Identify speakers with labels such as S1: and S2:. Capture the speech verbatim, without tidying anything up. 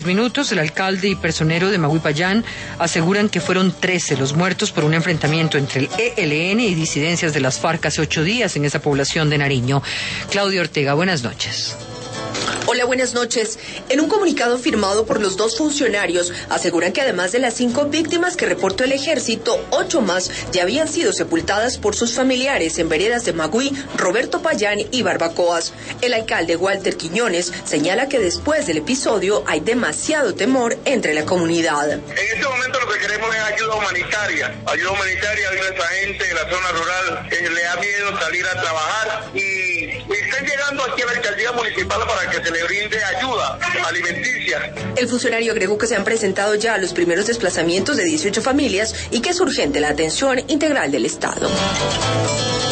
S1: Minutos, el alcalde y personero de Maguipayán aseguran que fueron trece los muertos por un enfrentamiento entre el E L N y disidencias de las FARC hace ocho días en esa población de Nariño. Claudia Ortega, buenas noches.
S2: Hola, buenas noches. En un comunicado firmado por los dos funcionarios, aseguran que además de las cinco víctimas que reportó el ejército, ocho más ya habían sido sepultadas por sus familiares en veredas de Magüí, Roberto Payán y Barbacoas. El alcalde Walter Quiñones señala que después del episodio hay demasiado temor entre la comunidad.
S3: En este momento lo que queremos es ayuda humanitaria. Ayuda humanitaria a nuestra gente de la zona rural que le da miedo salir a trabajar y están llegando aquí a la alcaldía municipal para que se le brinde ayuda alimenticia.
S2: El funcionario agregó que se han presentado ya los primeros desplazamientos de dieciocho familias y que es urgente la atención integral del Estado.